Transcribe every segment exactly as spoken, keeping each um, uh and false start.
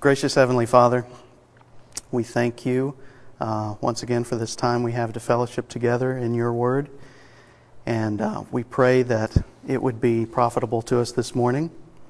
Gracious Heavenly Father, we thank you uh, once again for this time we have to fellowship together in your word. And uh, we pray that it would be profitable to us this morning.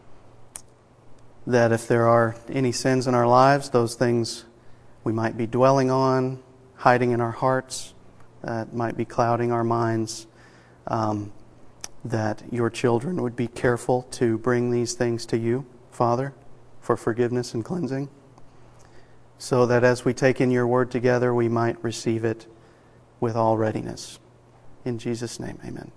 That if there are any sins in our lives, those things we might be dwelling on, hiding in our hearts, that might be clouding our minds, um, that your children would be careful to bring these things to you, Father, for forgiveness and cleansing, so that as we take in your word together, we might receive it with all readiness. In Jesus' name, amen.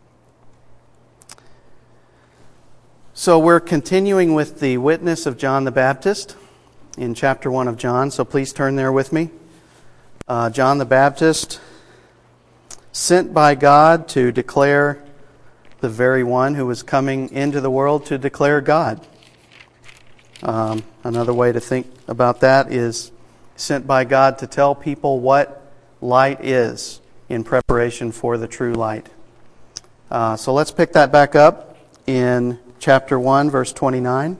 So we're continuing with the witness of John the Baptist in chapter one of John, so please turn there with me. Uh, John the Baptist, sent by God to declare the very one who was coming into the world to declare God. Um, another way to think about that is sent by God to tell people what light is in preparation for the true light. Uh, so let's pick that back up in chapter one, verse twenty-nine.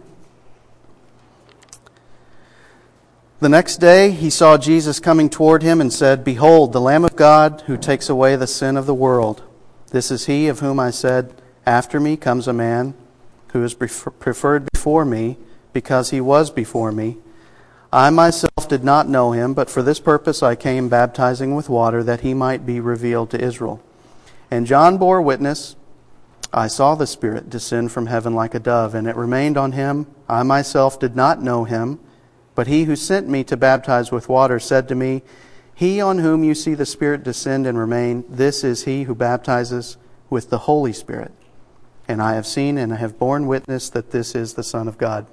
The next day he saw Jesus coming toward him and said, "Behold, the Lamb of God who takes away the sin of the world. This is he of whom I said, after me comes a man who is preferred before me, because he was before me. I myself did not know him, but for this purpose I came baptizing with water, that he might be revealed to Israel. And John bore witness, I saw the Spirit descend from heaven like a dove, and it remained on him. I myself did not know him, but he who sent me to baptize with water said to me, He on whom you see the Spirit descend and remain, this is he who baptizes with the Holy Spirit. And I have seen and I have borne witness that this is the Son of God."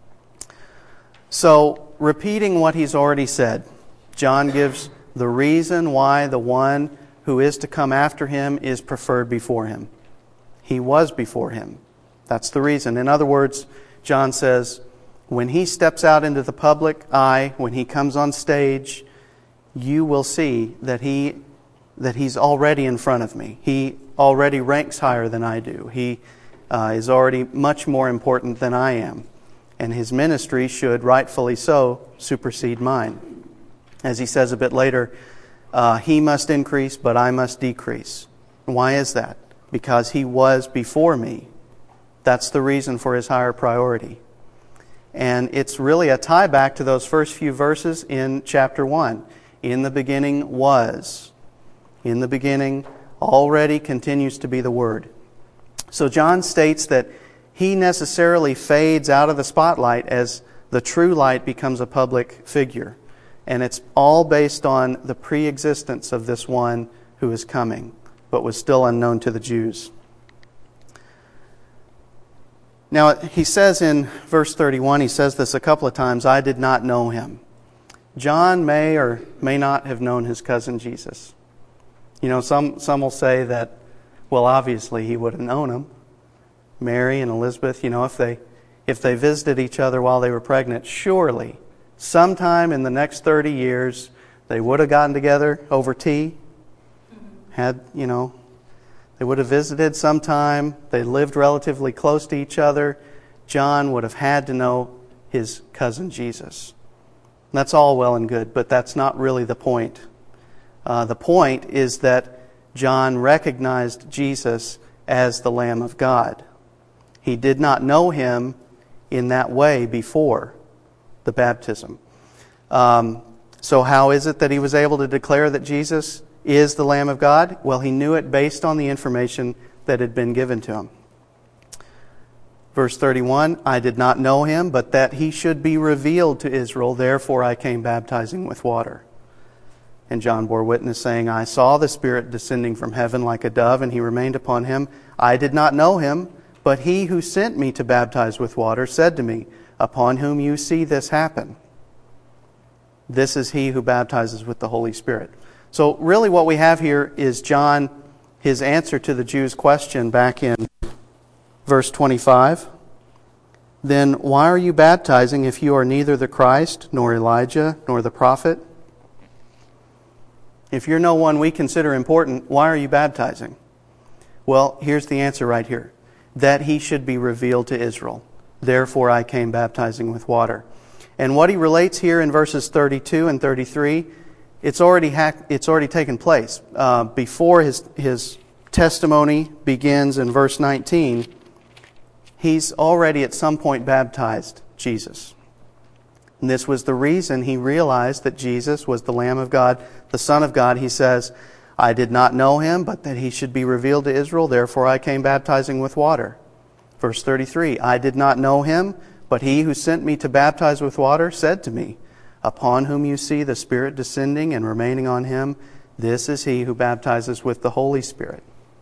So, repeating what he's already said, John gives the reason why the one who is to come after him is preferred before him. He was before him. That's the reason. In other words, John says, when he steps out into the public eye, when he comes on stage, you will see that he that he's already in front of me. He already ranks higher than I do. He uh, is already much more important than I am. And his ministry should, rightfully so, supersede mine. As he says a bit later, uh, he must increase, but I must decrease. Why is that? Because he was before me. That's the reason for his higher priority. And it's really a tie back to those first few verses in chapter one. In the beginning was. In the beginning already continues to be the Word. So John states that he necessarily fades out of the spotlight as the true light becomes a public figure. And it's all based on the pre-existence of this one who is coming, but was still unknown to the Jews. Now, he says in verse thirty-one, he says this a couple of times, I did not know him. John may or may not have known his cousin Jesus. You know, some, some will say that, well, obviously he would have known him. Mary and Elizabeth, you know, if they if they visited each other while they were pregnant, surely sometime in the next thirty years they would have gotten together over tea. Had, you know, they would have visited sometime. They lived relatively close to each other. John would have had to know his cousin Jesus. And that's all well and good, but that's not really the point. Uh, the point is that John recognized Jesus as the Lamb of God. He did not know him in that way before the baptism. Um, so how is it that he was able to declare that Jesus is the Lamb of God? Well, he knew it based on the information that had been given to him. Verse thirty-one, I did not know him, but that he should be revealed to Israel, therefore I came baptizing with water. And John bore witness, saying, I saw the Spirit descending from heaven like a dove, and he remained upon him. I did not know him, but he who sent me to baptize with water said to me, Upon whom you see this happen, this is he who baptizes with the Holy Spirit. So really what we have here is John, his answer to the Jews' question back in verse twenty-five. Then why are you baptizing if you are neither the Christ, nor Elijah, nor the prophet? If you're no one we consider important, why are you baptizing? Well, here's the answer right here. That he should be revealed to Israel. Therefore I came baptizing with water. And what he relates here in verses thirty-two and thirty-three, it's already ha- it's already taken place. Uh, before his his testimony begins in verse nineteen, he's already at some point baptized Jesus. And this was the reason he realized that Jesus was the Lamb of God, the Son of God. He says, I did not know him, but that he should be revealed to Israel, therefore I came baptizing with water. Verse thirty-three, I did not know him, but he who sent me to baptize with water said to me, upon whom you see the Spirit descending and remaining on him, this is he who baptizes with the Holy Spirit.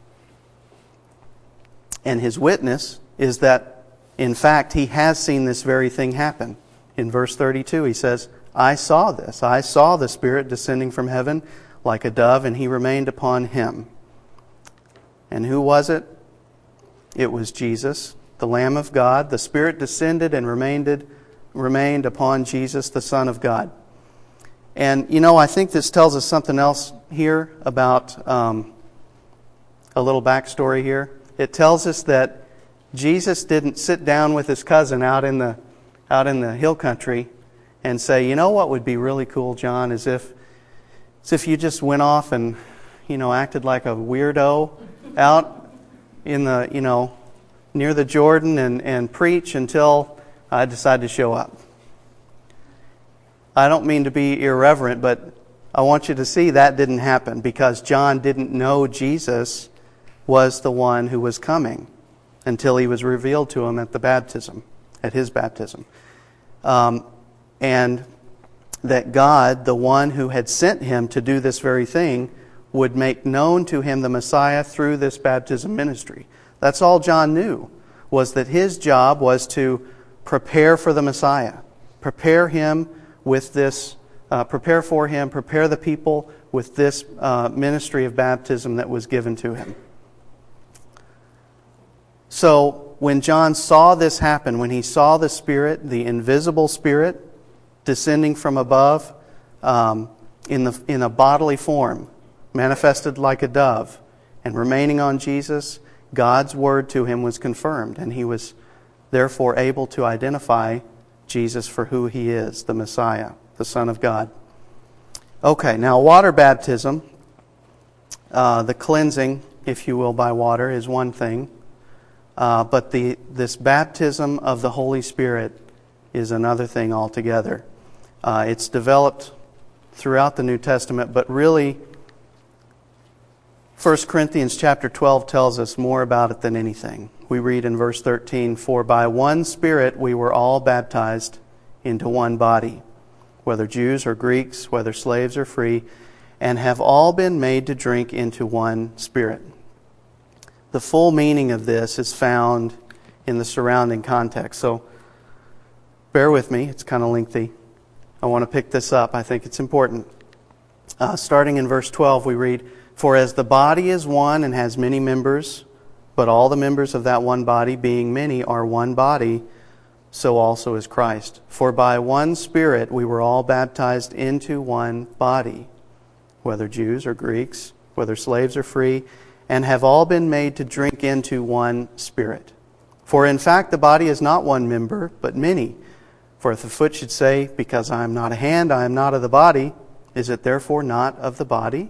And his witness is that, in fact, he has seen this very thing happen. In verse thirty-two, he says, I saw this. I saw the Spirit descending from heaven like a dove, and he remained upon him. And who was it? It was Jesus, the Lamb of God. The Spirit descended and remained, remained upon Jesus, the Son of God. And, you know, I think this tells us something else here about um, a little backstory here. It tells us that Jesus didn't sit down with his cousin out in the out in the hill country and say, you know what would be really cool, John, is if is if you just went off and, you know, acted like a weirdo out in the, you know, near the Jordan and, and preach until I decide to show up. I don't mean to be irreverent, but I want you to see that didn't happen because John didn't know Jesus was the one who was coming until he was revealed to him at the baptism, at his baptism. Um, and that God, the one who had sent him to do this very thing, would make known to him the Messiah through this baptism ministry. That's all John knew, was that his job was to prepare for the Messiah, prepare him with this, uh, prepare for him, prepare the people with this uh, ministry of baptism that was given to him. So when John saw this happen, when he saw the Spirit, the invisible Spirit, descending from above um, in the in a bodily form, manifested like a dove, and remaining on Jesus, God's word to him was confirmed, and he was therefore able to identify Jesus for who he is, the Messiah, the Son of God. Okay, now water baptism, uh, the cleansing, if you will, by water is one thing. Uh, but the this baptism of the Holy Spirit is another thing altogether. Uh, it's developed throughout the New Testament, but really First Corinthians chapter twelve tells us more about it than anything. We read in verse thirteen, for by one Spirit we were all baptized into one body, whether Jews or Greeks, whether slaves or free, and have all been made to drink into one Spirit. The full meaning of this is found in the surrounding context. So bear with me. It's kind of lengthy. I want to pick this up. I think it's important. Uh, starting in verse twelve, we read, for as the body is one and has many members, but all the members of that one body, being many, are one body, so also is Christ. For by one Spirit we were all baptized into one body, whether Jews or Greeks, whether slaves or free, and have all been made to drink into one Spirit. For in fact the body is not one member, but many. For if the foot should say, because I am not a hand, I am not of the body, is it therefore not of the body?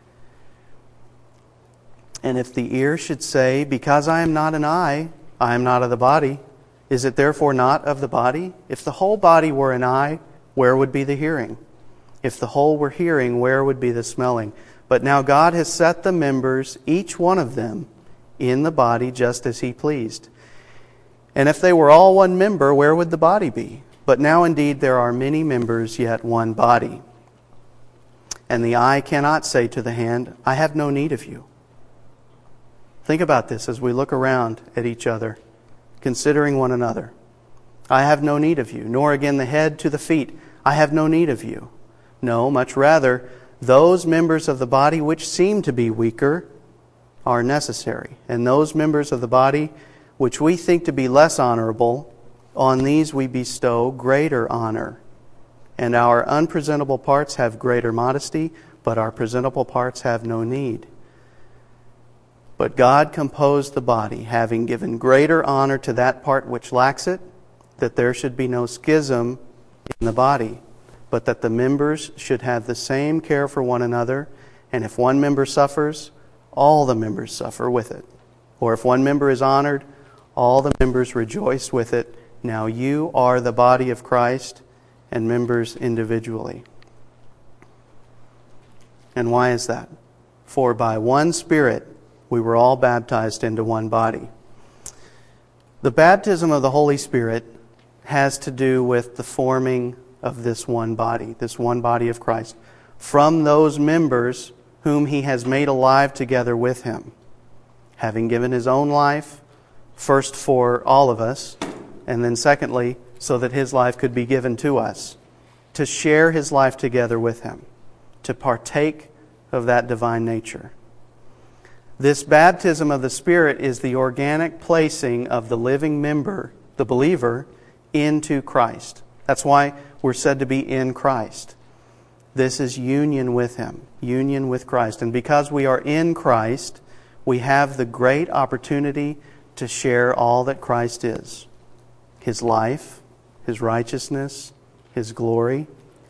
And if the ear should say, because I am not an eye, I am not of the body, is it therefore not of the body? If the whole body were an eye, where would be the hearing? If the whole were hearing, where would be the smelling? But now God has set the members, each one of them, in the body just as He pleased. And if they were all one member, where would the body be? But now indeed there are many members, yet one body. And the eye cannot say to the hand, I have no need of you. Think about this as we look around at each other, considering one another. I have no need of you, nor again the head to the feet, I have no need of you. No, much rather, those members of the body which seem to be weaker are necessary. And those members of the body which we think to be less honorable, on these we bestow greater honor. And our unpresentable parts have greater modesty, but our presentable parts have no need. But God composed the body, having given greater honor to that part which lacks it, that there should be no schism in in the body, but that the members should have the same care for one another. And if one member suffers, all the members suffer with it. Or if one member is honored, all the members rejoice with it. Now you are the body of Christ and members individually. And why is that? For by one Spirit we were all baptized into one body. The baptism of the Holy Spirit has to do with the forming of this one body, this one body of Christ, from those members whom He has made alive together with Him, having given His own life, first for all of us, and then secondly, so that His life could be given to us, to share His life together with Him, to partake of that divine nature. This baptism of the Spirit is the organic placing of the living member, the believer, into Christ. That's why we're said to be in Christ. This is union with Him, union with Christ. And because we are in Christ, we have the great opportunity to share all that Christ is. His life, His righteousness, His glory.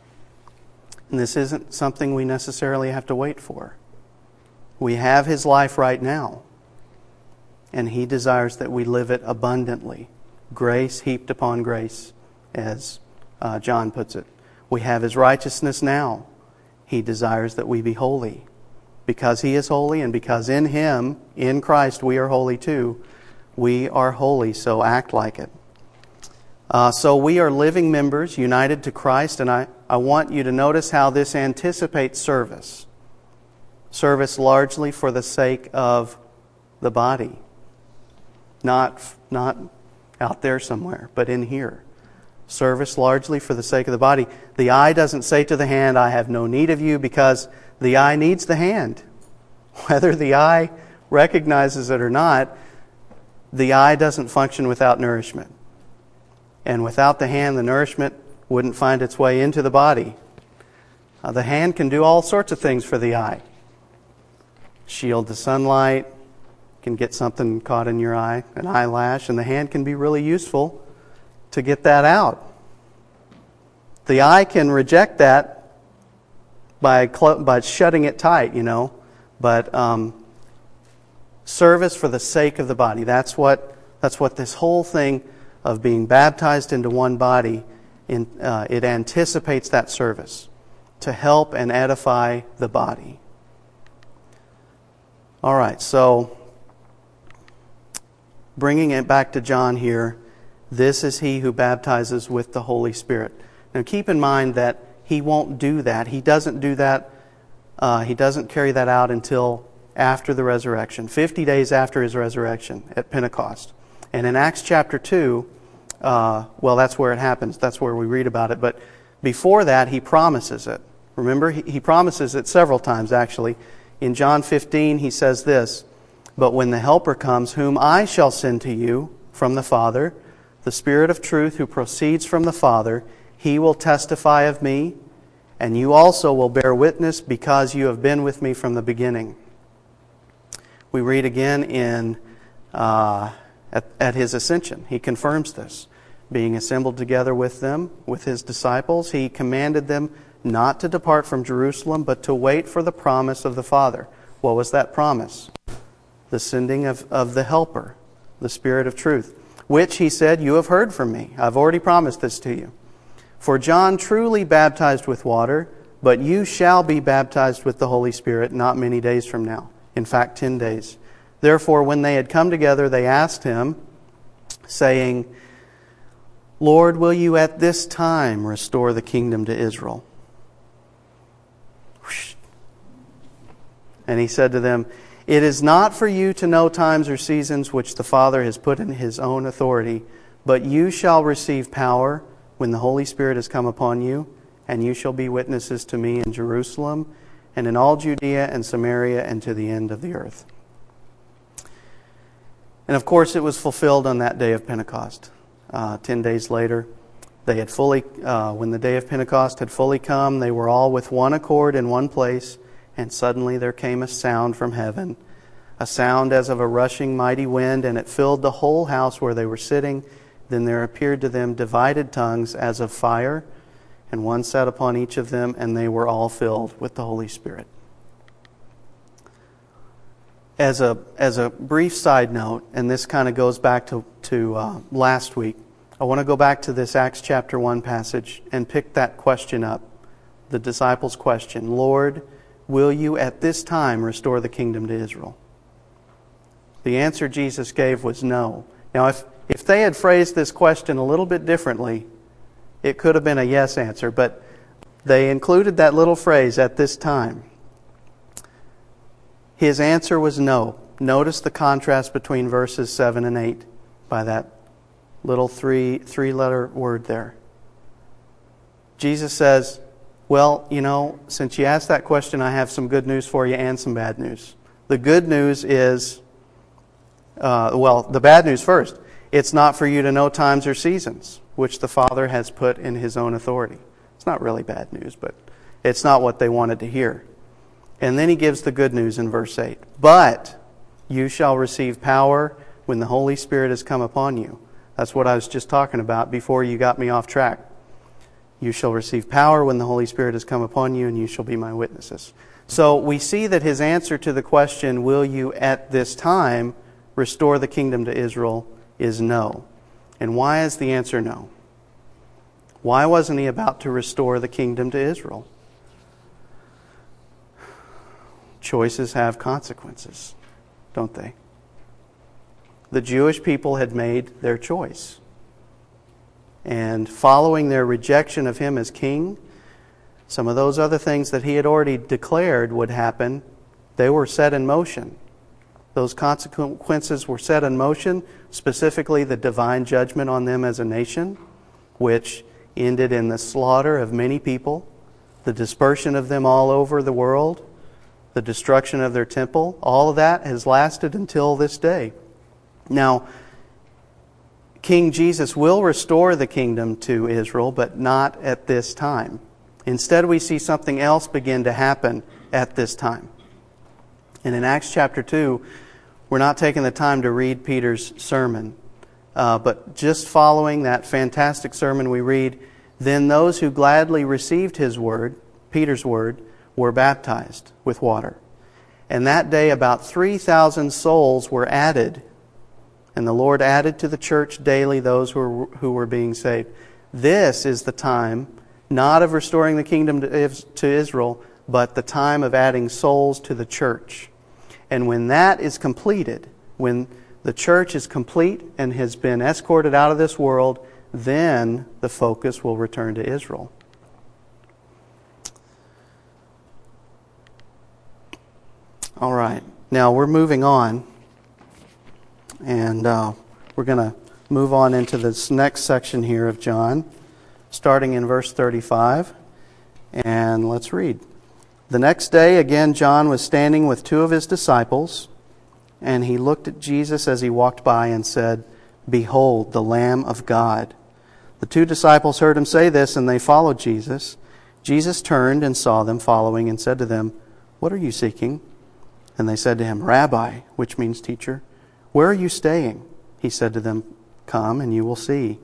And this isn't something we necessarily have to wait for. We have His life right now. And He desires that we live it abundantly. Grace heaped upon grace, as uh, John puts it. We have His righteousness now. He desires that we be holy. Because He is holy and because in Him, in Christ, we are holy too, we are holy, so act like it. Uh, so we are living members united to Christ, and I, I want you to notice how this anticipates service. Service largely for the sake of the body. Not, not out there somewhere, but in here. Service largely for the sake of the body. The eye doesn't say to the hand, I have no need of you, because the eye needs the hand. Whether the eye recognizes it or not, the eye doesn't function without nourishment. And without the hand, the nourishment wouldn't find its way into the body. Uh, the hand can do all sorts of things for the eye. Shield the sunlight, can get something caught in your eye, an eyelash, and the hand can be really useful to get that out. The eye can reject that by clo- by shutting it tight, you know. But um, service for the sake of the body. That's what that's what this whole thing of being baptized into one body, in, uh, it anticipates that service to help and edify the body. All right, so bringing it back to John here, this is He who baptizes with the Holy Spirit. Now keep in mind that He won't do that. He doesn't do that. Uh, he doesn't carry that out until after the resurrection, fifty days after His resurrection at Pentecost. And in Acts chapter two, uh, well, that's where it happens. That's where we read about it. But before that, He promises it. Remember, He, he promises it several times, actually. In John fifteen, He says this, But when the Helper comes, whom I shall send to you from the Father, the Spirit of truth who proceeds from the Father, He will testify of me, and you also will bear witness because you have been with me from the beginning. We read again in uh, at, at His ascension. He confirms this. Being assembled together with them, with His disciples, He commanded them not to depart from Jerusalem, but to wait for the promise of the Father. What was that promise? The sending of, of the Helper, the Spirit of truth, which He said, you have heard from me. I've already promised this to you. For John truly baptized with water, but you shall be baptized with the Holy Spirit not many days from now. In fact, ten days. Therefore, when they had come together, they asked Him, saying, Lord, will you at this time restore the kingdom to Israel? And He said to them, It is not for you to know times or seasons which the Father has put in His own authority, but you shall receive power when the Holy Spirit has come upon you, and you shall be witnesses to me in Jerusalem, and in all Judea and Samaria, and to the end of the earth. And of course it was fulfilled on that day of Pentecost. Uh, ten days later, they had fully, uh, when the day of Pentecost had fully come, they were all with one accord in one place, and suddenly there came a sound from heaven, a sound as of a rushing mighty wind, and it filled the whole house where they were sitting. Then there appeared to them divided tongues as of fire, and one sat upon each of them, and they were all filled with the Holy Spirit. As a as a brief side note, and this kind of goes back to, to uh, last week, I want to go back to this Acts chapter one passage and pick that question up, the disciples' question. Lord, will you at this time restore the kingdom to Israel? The answer Jesus gave was no. Now, if, if they had phrased this question a little bit differently, it could have been a yes answer, but they included that little phrase, at this time. His answer was no. Notice the contrast between verses seven and eight by that little three, three-letter word there. Jesus says, well, you know, since you asked that question, I have some good news for you and some bad news. The good news is, uh, well, the bad news first. It's not for you to know times or seasons, which the Father has put in His own authority. It's not really bad news, but it's not what they wanted to hear. And then He gives the good news in verse eight. But you shall receive power when the Holy Spirit has come upon you. That's what I was just talking about before you got me off track. You shall receive power when the Holy Spirit has come upon you, and you shall be my witnesses. So we see that His answer to the question, will you at this time restore the kingdom to Israel, is no. And why is the answer no? Why wasn't He about to restore the kingdom to Israel? Choices have consequences, don't they? The Jewish people had made their choice. And following their rejection of Him as king, some of those other things that He had already declared would happen, they were set in motion. Those consequences were set in motion, specifically the divine judgment on them as a nation, which ended in the slaughter of many people, the dispersion of them all over the world, the destruction of their temple. All of that has lasted until this day. Now, King Jesus will restore the kingdom to Israel, but not at this time. Instead, we see something else begin to happen at this time. And in Acts chapter two, we're not taking the time to read Peter's sermon, uh, but just following that fantastic sermon we read, then those who gladly received his word, Peter's word, were baptized with water. And that day about three thousand souls were added. And the Lord added to the church daily those who were, who were being saved. This is the time, not of restoring the kingdom to, to Israel, but the time of adding souls to the church. And when that is completed, when the church is complete and has been escorted out of this world, then the focus will return to Israel. All right. Now we're moving on. And uh, we're going to move on into this next section here of John, starting in verse thirty-five. And let's read. The next day, again, John was standing with two of his disciples, and he looked at Jesus as he walked by and said, "Behold, the Lamb of God." The two disciples heard him say this, and they followed Jesus. Jesus turned and saw them following and said to them, "What are you seeking?" And they said to him, "Rabbi," which means teacher, "where are you staying?" He said to them, "Come and you will see."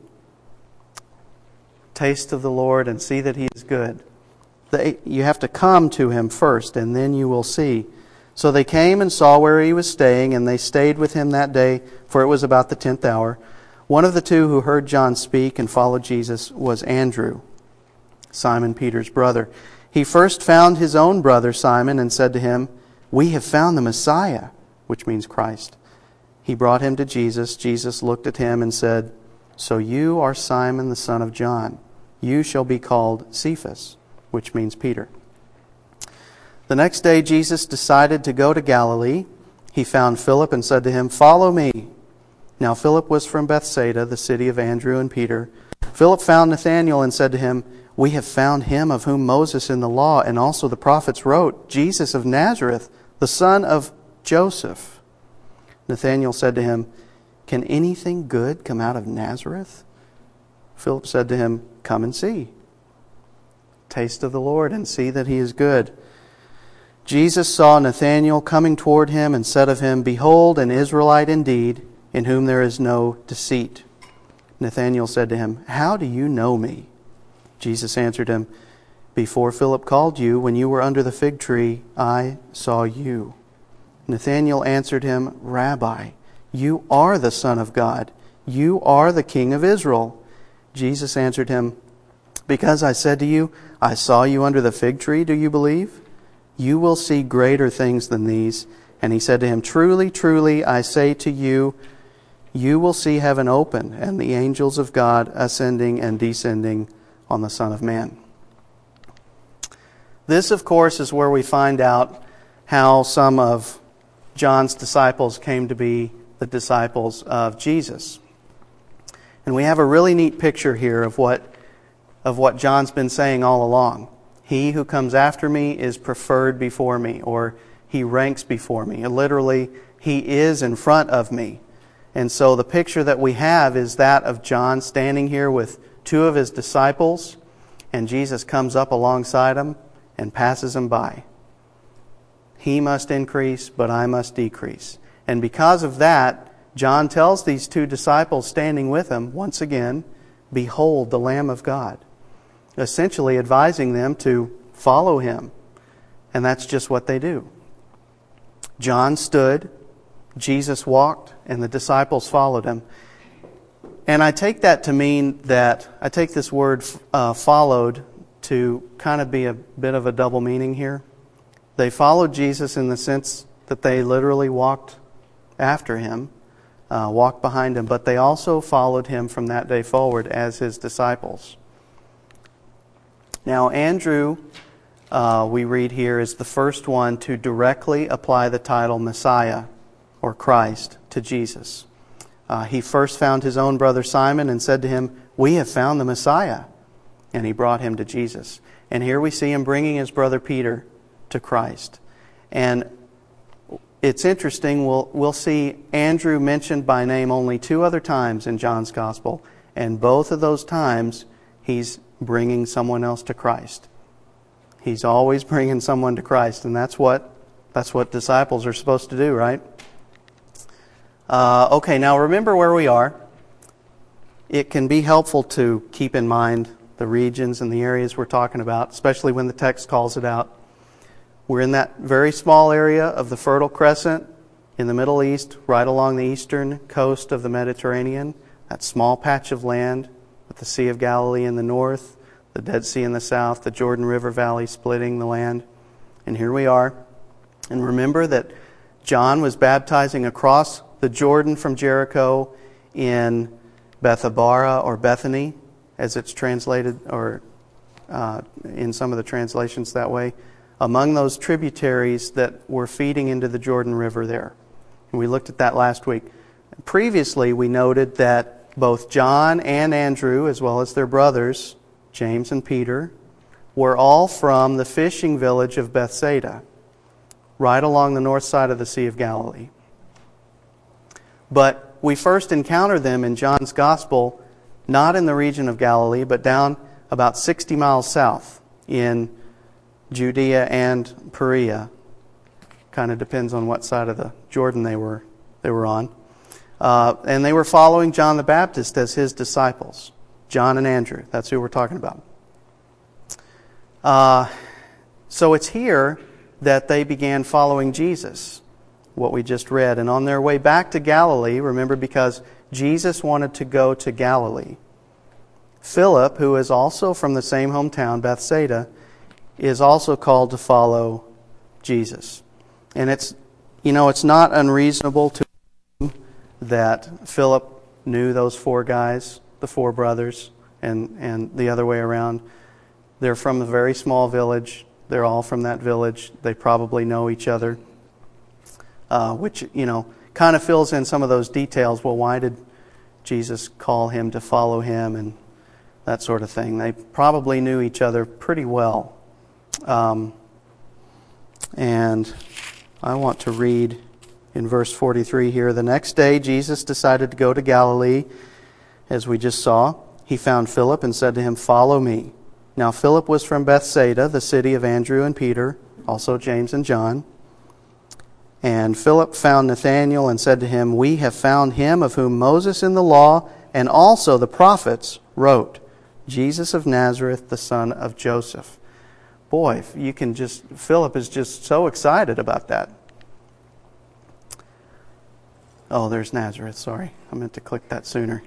Taste of the Lord and see that He is good. They, you have to come to Him first, and then you will see. So they came and saw where He was staying, and they stayed with Him that day, for it was about the tenth hour. One of the two who heard John speak and followed Jesus was Andrew, Simon Peter's brother. He first found his own brother Simon and said to him, "We have found the Messiah," which means Christ. He brought him to Jesus. Jesus looked at him and said, "So you are Simon the son of John. You shall be called Cephas," which means Peter. The next day Jesus decided to go to Galilee. He found Philip and said to him, "Follow me." Now Philip was from Bethsaida, the city of Andrew and Peter. Philip found Nathanael and said to him, "We have found him of whom Moses in the law and also the prophets wrote, Jesus of Nazareth, the son of Joseph." Nathanael said to him, "Can anything good come out of Nazareth?" Philip said to him, "Come and see." Taste of the Lord and see that He is good. Jesus saw Nathanael coming toward him and said of him, "Behold, an Israelite indeed, in whom there is no deceit." Nathanael said to him, "How do you know me?" Jesus answered him, "Before Philip called you, when you were under the fig tree, I saw you." Nathanael answered him, "Rabbi, you are the Son of God. You are the King of Israel." Jesus answered him, "Because I said to you, I saw you under the fig tree, do you believe? You will see greater things than these." And he said to him, "Truly, truly, I say to you, you will see heaven open and the angels of God ascending and descending on the Son of Man." This, of course, is where we find out how some of John's disciples came to be the disciples of Jesus. And we have a really neat picture here of what of what John's been saying all along. He who comes after me is preferred before me, or he ranks before me. And literally, he is in front of me. And so the picture that we have is that of John standing here with two of his disciples, and Jesus comes up alongside him and passes him by. He must increase, but I must decrease. And because of that, John tells these two disciples standing with him, once again, "Behold the Lamb of God," essentially advising them to follow him. And that's just what they do. John stood, Jesus walked, and the disciples followed him. And I take that to mean that, I take this word uh, followed to kind of be a bit of a double meaning here. They followed Jesus in the sense that they literally walked after him, uh, walked behind him, but they also followed him from that day forward as his disciples. Now, Andrew, uh, we read here, is the first one to directly apply the title Messiah or Christ to Jesus. Uh, he first found his own brother Simon and said to him, "We have found the Messiah." And he brought him to Jesus. And here we see him bringing his brother Peter to Christ. And it's interesting, we'll, we'll see Andrew mentioned by name only two other times in John's Gospel. And both of those times, he's bringing someone else to Christ. He's always bringing someone to Christ. And that's what, that's what disciples are supposed to do, right? Uh, okay, now remember where we are. It can be helpful to keep in mind the regions and the areas we're talking about, especially when the text calls it out. We're in that very small area of the Fertile Crescent in the Middle East, right along the eastern coast of the Mediterranean, that small patch of land with the Sea of Galilee in the north, the Dead Sea in the south, the Jordan River Valley splitting the land. And here we are. And remember that John was baptizing across the Jordan from Jericho in Bethabara or Bethany, as it's translated, or uh, in some of the translations that way, among those tributaries that were feeding into the Jordan River there. And we looked at that last week. Previously, we noted that both John and Andrew, as well as their brothers, James and Peter, were all from the fishing village of Bethsaida, right along the north side of the Sea of Galilee. But we first encounter them in John's Gospel, not in the region of Galilee, but down about sixty miles south in Judea and Perea. Kind of depends on what side of the Jordan they were they were on. Uh, and they were following John the Baptist as his disciples. John and Andrew, that's who we're talking about. Uh, so it's here that they began following Jesus, what we just read. And on their way back to Galilee, remember, because Jesus wanted to go to Galilee, Philip, who is also from the same hometown, Bethsaida, is also called to follow Jesus. And it's, you know, it's not unreasonable to assume that Philip knew those four guys, the four brothers, and, and the other way around. They're from a very small village. They're all from that village. They probably know each other, uh, which, you know, kind of fills in some of those details. Well, why did Jesus call him to follow him and that sort of thing? They probably knew each other pretty well. Um, and I want to read in verse forty-three here. The next day, Jesus decided to go to Galilee, as we just saw. He found Philip and said to him, "Follow me." Now Philip was from Bethsaida, the city of Andrew and Peter, also James and John. And Philip found Nathanael and said to him, "We have found him of whom Moses in the law and also the prophets wrote, Jesus of Nazareth, the son of Joseph. Boy, you can just, Philip is just so excited about that. Oh, there's Nazareth, sorry. I meant to click that sooner.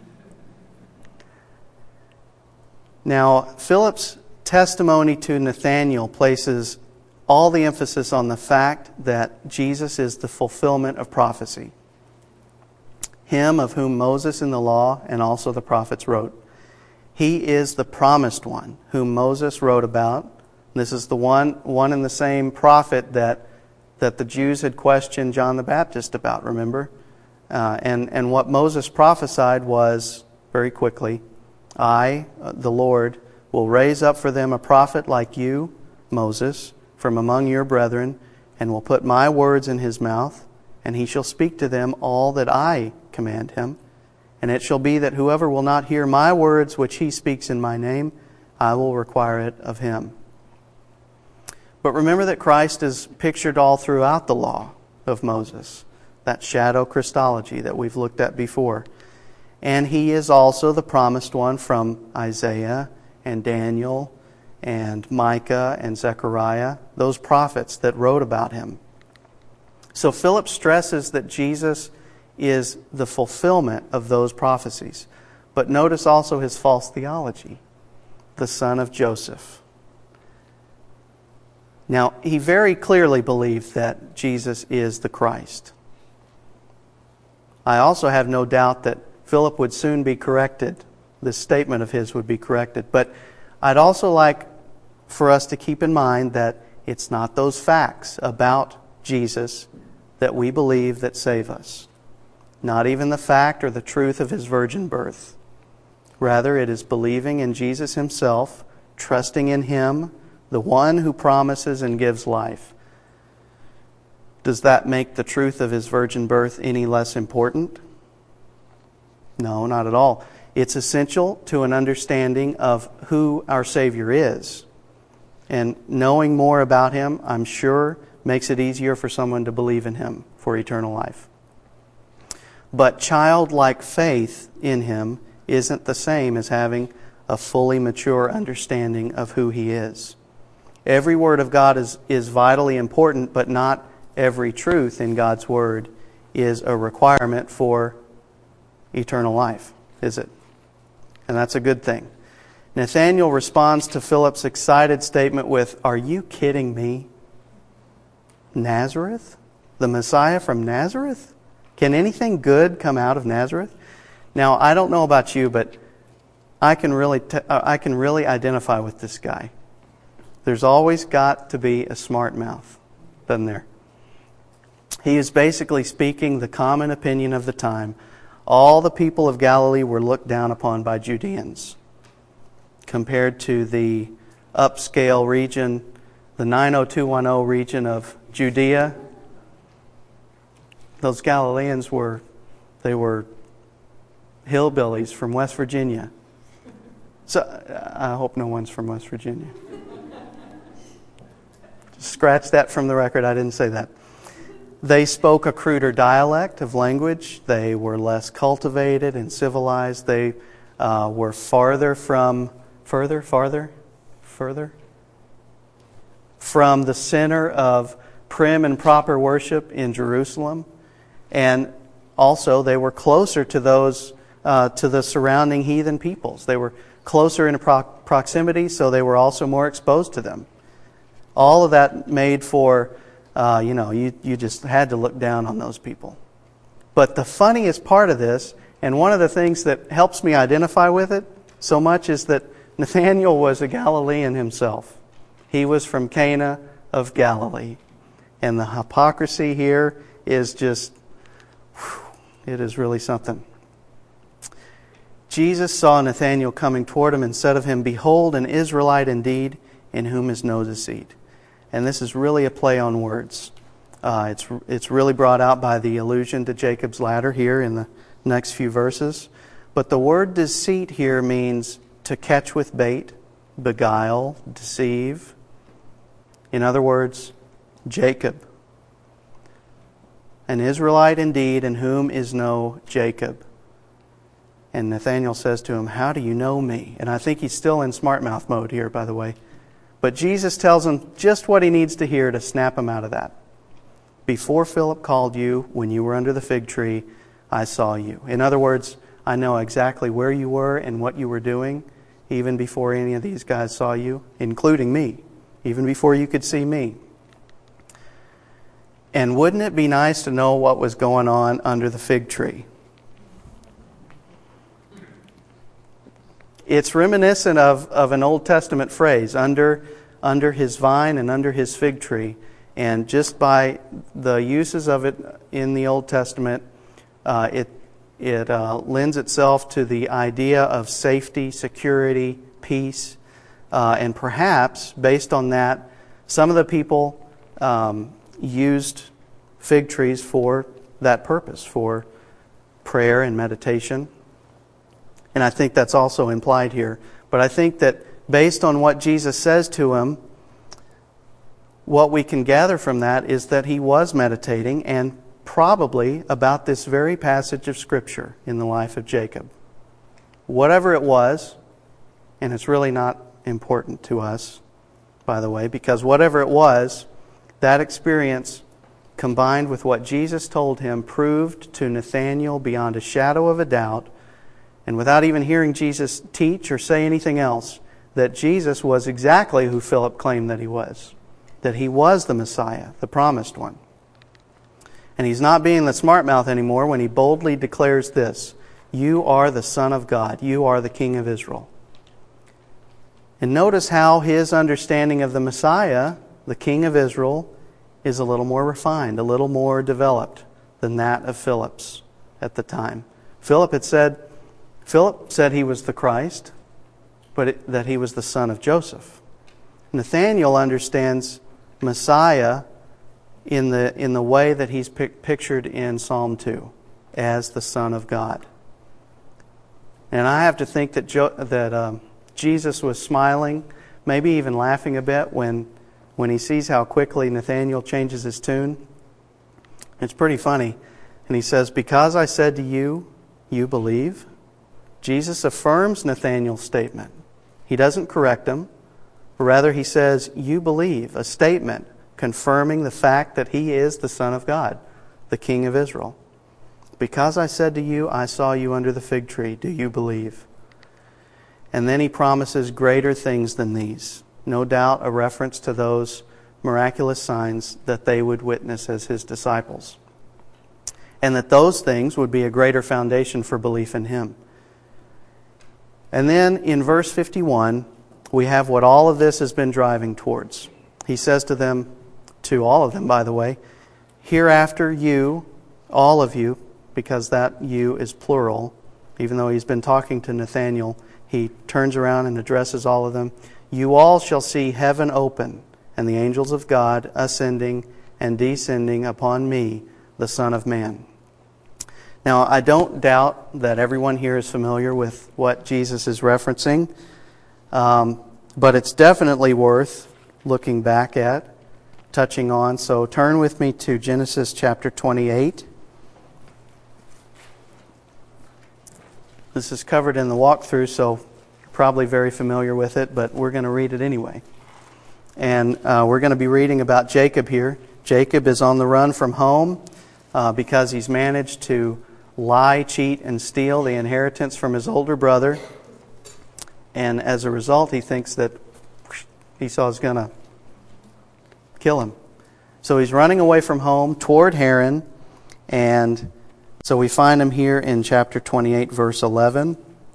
Now, Philip's testimony to Nathanael places all the emphasis on the fact that Jesus is the fulfillment of prophecy. Him of whom Moses in the law and also the prophets wrote. He is the promised one whom Moses wrote about. This is the one, one and the same prophet that, that the Jews had questioned John the Baptist about, remember? Uh, and, and what Moses prophesied was, very quickly, I, the Lord, will raise up for them a prophet like you, Moses, from among your brethren, and will put my words in his mouth, and he shall speak to them all that I command him. And it shall be that whoever will not hear my words which he speaks in my name, I will require it of him. But remember that Christ is pictured all throughout the law of Moses, that shadow Christology that we've looked at before. And he is also the promised one from Isaiah and Daniel and Micah and Zechariah, those prophets that wrote about him. So Philip stresses that Jesus is the fulfillment of those prophecies. But notice also his false theology, the son of Joseph. Now, he very clearly believed that Jesus is the Christ. I also have no doubt that Philip would soon be corrected. This statement of his would be corrected. But I'd also like for us to keep in mind that it's not those facts about Jesus that we believe that save us. Not even the fact or the truth of his virgin birth. Rather, it is believing in Jesus himself, trusting in him, the one who promises and gives life. Does that make the truth of his virgin birth any less important? No, not at all. It's essential to an understanding of who our Savior is. And knowing more about him, I'm sure, makes it easier for someone to believe in him for eternal life. But childlike faith in him isn't the same as having a fully mature understanding of who he is. Every word of God is, is vitally important, but not every truth in God's word is a requirement for eternal life, is it? And that's a good thing. Nathanael responds to Philip's excited statement with, "Are you kidding me? Nazareth? The Messiah from Nazareth? Can anything good come out of Nazareth?" Now, I don't know about you, but I can really t- I can really identify with this guy. There's always got to be a smart mouth, doesn't there? He is basically speaking the common opinion of the time. All the people of Galilee were looked down upon by Judeans compared to the upscale region, the nine oh two one oh region of Judea. Those Galileans were, they were hillbillies from West Virginia. So I hope no one's from West Virginia. Just scratch that from the record. I didn't say that. They spoke a cruder dialect of language. They were less cultivated and civilized. They uh, were farther from, further, farther, further, from the center of prim and proper worship in Jerusalem. And also they were closer to those, uh, to the surrounding heathen peoples. They were closer in pro- proximity, so they were also more exposed to them. All of that made for Uh, you know, you, you just had to look down on those people. But the funniest part of this, and one of the things that helps me identify with it so much, is that Nathanael was a Galilean himself. He was from Cana of Galilee. And the hypocrisy here is just, whew, it is really something. Jesus saw Nathanael coming toward him and said of him, "Behold, an Israelite indeed, in whom is no deceit." And this is really a play on words. Uh, it's it's really brought out by the allusion to Jacob's ladder here in the next few verses. But the word deceit here means to catch with bait, beguile, deceive. In other words, Jacob. An Israelite indeed, in whom is no Jacob. And Nathanael says to him, "How do you know me?" And I think he's still in smart mouth mode here, by the way. But Jesus tells him just what he needs to hear to snap him out of that. "Before Philip called you, when you were under the fig tree, I saw you." In other words, I know exactly where you were and what you were doing, even before any of these guys saw you, including me, even before you could see me. And wouldn't it be nice to know what was going on under the fig tree? It's reminiscent of, of an Old Testament phrase, under, under his vine and under his fig tree. And just by the uses of it in the Old Testament, uh, it, it uh, lends itself to the idea of safety, security, peace. Uh, and perhaps, based on that, some of the people um, used fig trees for that purpose, for prayer and meditation. And I think that's also implied here. But I think that based on what Jesus says to him, what we can gather from that is that he was meditating, and probably about this very passage of Scripture in the life of Jacob. Whatever it was, and it's really not important to us, by the way, because whatever it was, that experience combined with what Jesus told him proved to Nathanael beyond a shadow of a doubt, and without even hearing Jesus teach or say anything else, that Jesus was exactly who Philip claimed that he was. That he was the Messiah, the promised one. And he's not being the smart mouth anymore when he boldly declares this: "You are the Son of God. You are the King of Israel." And notice how his understanding of the Messiah, the King of Israel, is a little more refined, a little more developed than that of Philip's at the time. Philip had said, Philip said he was the Christ, but it, that he was the son of Joseph. Nathanael understands Messiah in the in the way that he's pic- pictured in Psalm two, as the Son of God. And I have to think that jo- that um, Jesus was smiling, maybe even laughing a bit when when he sees how quickly Nathanael changes his tune. It's pretty funny. And he says, "Because I said to you, you believe." Jesus affirms Nathanael's statement. He doesn't correct him. Rather, he says, "You believe," a statement confirming the fact that he is the Son of God, the King of Israel. "Because I said to you, I saw you under the fig tree. Do you believe?" And then he promises greater things than these. No doubt a reference to those miraculous signs that they would witness as his disciples. And that those things would be a greater foundation for belief in him. And then in verse fifty-one, we have what all of this has been driving towards. He says to them, to all of them, by the way, "Hereafter you, all of you," because that you is plural, even though he's been talking to Nathanael, he turns around and addresses all of them. "You all shall see heaven open, and the angels of God ascending and descending upon me, the Son of Man." Now, I don't doubt that everyone here is familiar with what Jesus is referencing, um, but it's definitely worth looking back at, touching on. So turn with me to Genesis chapter twenty-eight. This is covered in the walkthrough, so you're probably very familiar with it, but we're going to read it anyway. And uh, we're going to be reading about Jacob here. Jacob is on the run from home uh, because he's managed to lie, cheat, and steal the inheritance from his older brother. And as a result, he thinks that Esau's going to kill him. So he's running away from home toward Haran. And so we find him here in chapter twenty-eight, verse eleven.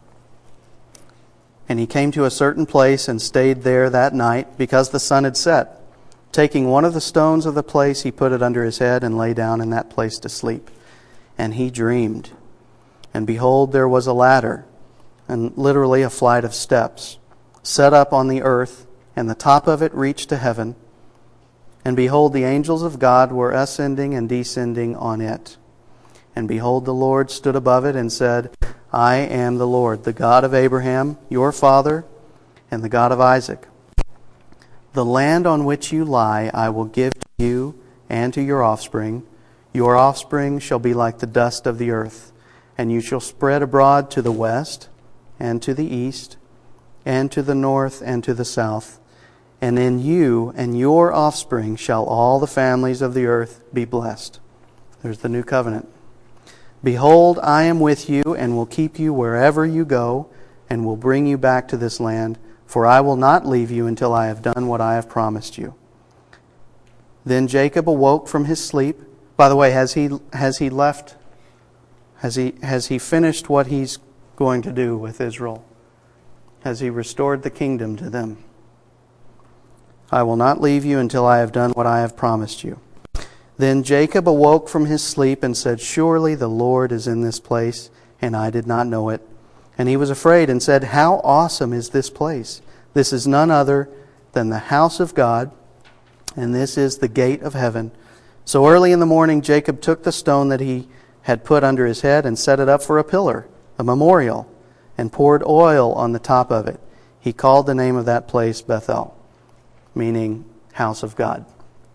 "And he came to a certain place and stayed there that night because the sun had set. Taking one of the stones of the place, he put it under his head and lay down in that place to sleep. And he dreamed. And behold, there was a ladder," and literally a flight of steps, "set up on the earth, and the top of it reached to heaven. And behold, the angels of God were ascending and descending on it. And behold, the Lord stood above it and said, I am the Lord, the God of Abraham, your father, and the God of Isaac. The land on which you lie I will give to you and to your offspring. Your offspring shall be like the dust of the earth, and you shall spread abroad to the west, and to the east, and to the north, and to the south. And in you and your offspring shall all the families of the earth be blessed. There's the new covenant. Behold, I am with you, and will keep you wherever you go, and will bring you back to this land, for I will not leave you until I have done what I have promised you. Then Jacob awoke from his sleep. By the way, has he has he left? Has he has he finished what he's going to do with Israel? Has he restored the kingdom to them? I will not leave you until I have done what I have promised you. Then Jacob awoke from his sleep and said, Surely the Lord is in this place, and I did not know it. And he was afraid and said, How awesome is this place! This is none other than the house of God, and this is the gate of heaven. So early in the morning Jacob took the stone that he had put under his head and set it up for a pillar, a memorial, and poured oil on the top of it. He called the name of that place Bethel, meaning house of God.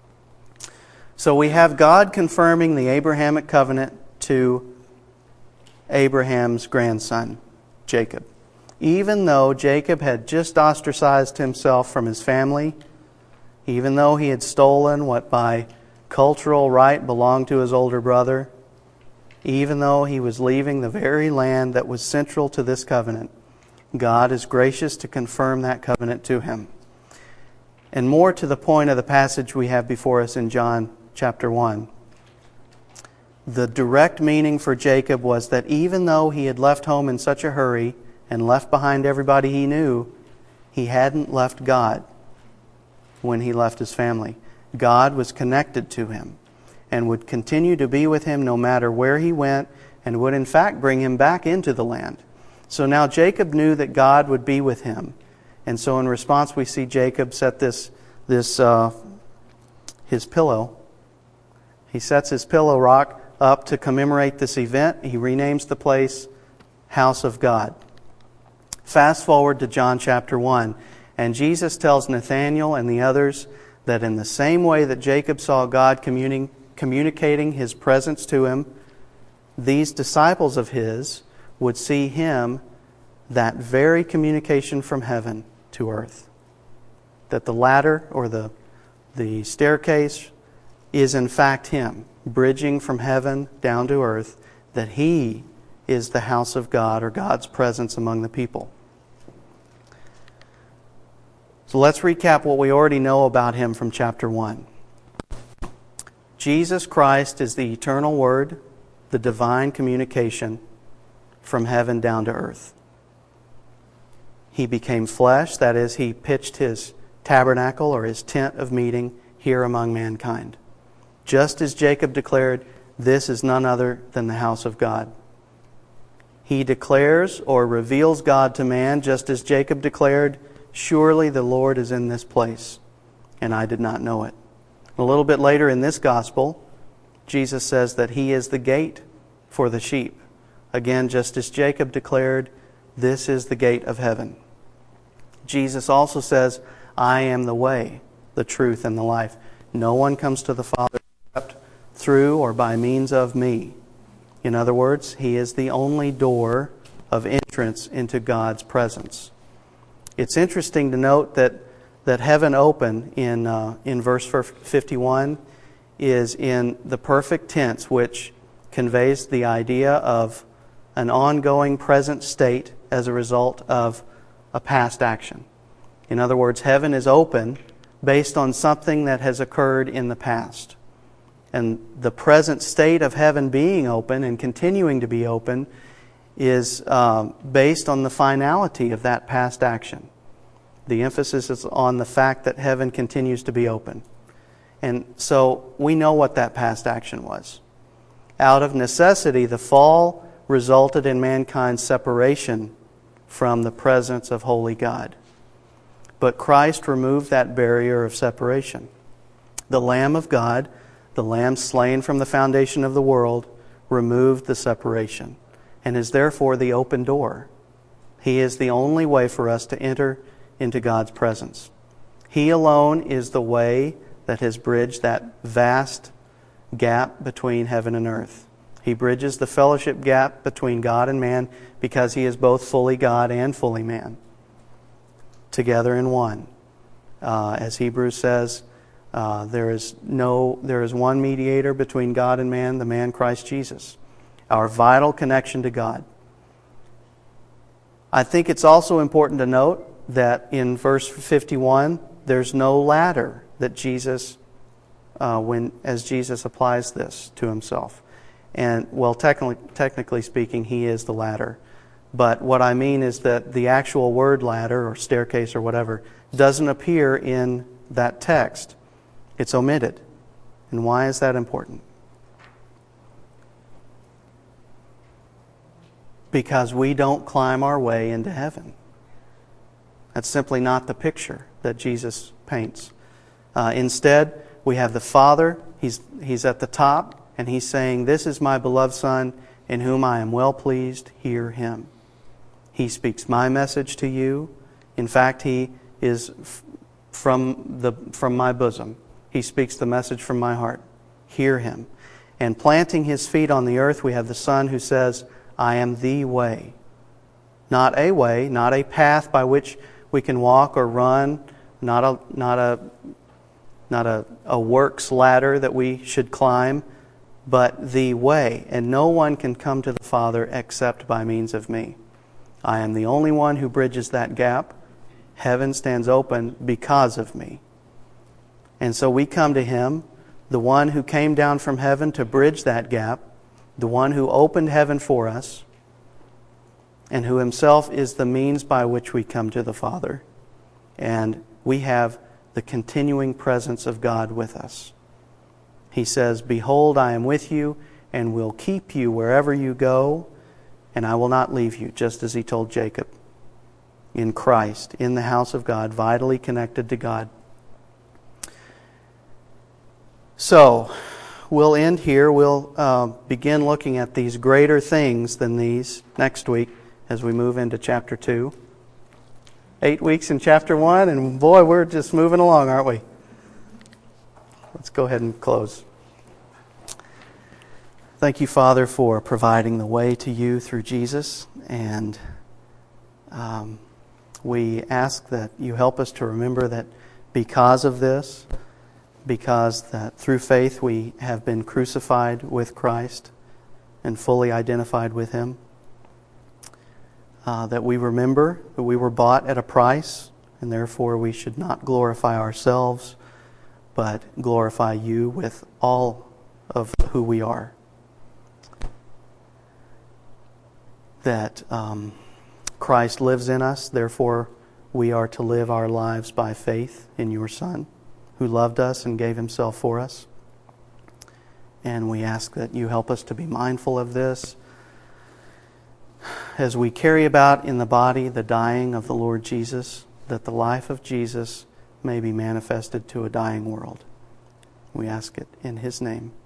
So we have God confirming the Abrahamic covenant to Abraham's grandson, Jacob. Even though Jacob had just ostracized himself from his family, even though he had stolen what by cultural right belonged to his older brother, even though he was leaving the very land that was central to this covenant, God is gracious to confirm that covenant to him. And more to the point of the passage we have before us in John chapter one. The direct meaning for Jacob was that even though he had left home in such a hurry and left behind everybody he knew, he hadn't left God when he left his family. God was connected to him and would continue to be with him no matter where he went, and would in fact bring him back into the land. So now Jacob knew that God would be with him. And so in response we see Jacob set this, this uh, his pillow. He sets his pillow rock up to commemorate this event. He renames the place House of God. Fast forward to John chapter one. And Jesus tells Nathanael and the others that in the same way that Jacob saw God communi- communicating His presence to him, these disciples of His would see Him, that very communication from heaven to earth. That the ladder or the, the staircase is in fact Him, bridging from heaven down to earth, that He is the house of God, or God's presence among the people. So let's recap what we already know about Him from chapter one. Jesus Christ is the eternal Word, the divine communication from heaven down to earth. He became flesh, that is, He pitched His tabernacle or His tent of meeting here among mankind. Just as Jacob declared, this is none other than the house of God. He declares or reveals God to man, just as Jacob declared, surely the Lord is in this place, and I did not know it. A little bit later in this gospel, Jesus says that He is the gate for the sheep. Again, just as Jacob declared, this is the gate of heaven. Jesus also says, I am the way, the truth, and the life. No one comes to the Father except through or by means of me. In other words, He is the only door of entrance into God's presence. It's interesting to note that, that heaven open in, uh, in verse fifty-one is in the perfect tense, which conveys the idea of an ongoing present state as a result of a past action. In other words, heaven is open based on something that has occurred in the past. And the present state of heaven being open and continuing to be open is uh, based on the finality of that past action. The emphasis is on the fact that heaven continues to be open. And so we know what that past action was. Out of necessity, the fall resulted in mankind's separation from the presence of holy God. But Christ removed that barrier of separation. The Lamb of God, the Lamb slain from the foundation of the world, removed the separation and is therefore the open door. He is the only way for us to enter into God's presence. He alone is the way that has bridged that vast gap between heaven and earth. He bridges the fellowship gap between God and man because He is both fully God and fully man, together in one. Uh, as Hebrews says, uh, there is no, there is one mediator between God and man, the man Christ Jesus, our vital connection to God. I think it's also important to note that in verse fifty-one, there's no ladder that Jesus, uh, when as Jesus applies this to Himself. And, well, technically, technically speaking, He is the ladder. But what I mean is that the actual word ladder or staircase or whatever doesn't appear in that text. It's omitted. And why is that important? Because we don't climb our way into heaven. That's simply not the picture that Jesus paints. Uh, instead, we have the Father. He's, he's at the top. And He's saying, "This is my beloved Son, in whom I am well pleased. Hear Him." He speaks my message to you. In fact, He is f- from the from my bosom. He speaks the message from my heart. Hear Him. And planting His feet on the earth, we have the Son who says, "I am the way." Not a way, not a path by which we can walk or run, not a not a not a, a works ladder that we should climb, but the way. And no one can come to the Father except by means of me. I am the only one who bridges that gap. Heaven stands open because of me. And so we come to Him, the one who came down from heaven to bridge that gap, the one who opened heaven for us, and who Himself is the means by which we come to the Father. And we have the continuing presence of God with us. He says, "Behold, I am with you and will keep you wherever you go, and I will not leave you," just as He told Jacob. In Christ, in the house of God, vitally connected to God. So, we'll end here. We'll uh, begin looking at these greater things than these next week as we move into chapter two. Eight weeks in chapter one, and boy, we're just moving along, aren't we? Let's go ahead and close. Thank you, Father, for providing the way to you through Jesus. And um, we ask that you help us to remember that because of this, because that through faith we have been crucified with Christ and fully identified with Him, uh, that we remember that we were bought at a price, and therefore we should not glorify ourselves, but glorify you with all of who we are. That um, Christ lives in us, therefore we are to live our lives by faith in your Son, who loved us and gave Himself for us. And we ask that you help us to be mindful of this as we carry about in the body the dying of the Lord Jesus, that the life of Jesus may be manifested to a dying world. We ask it in His name.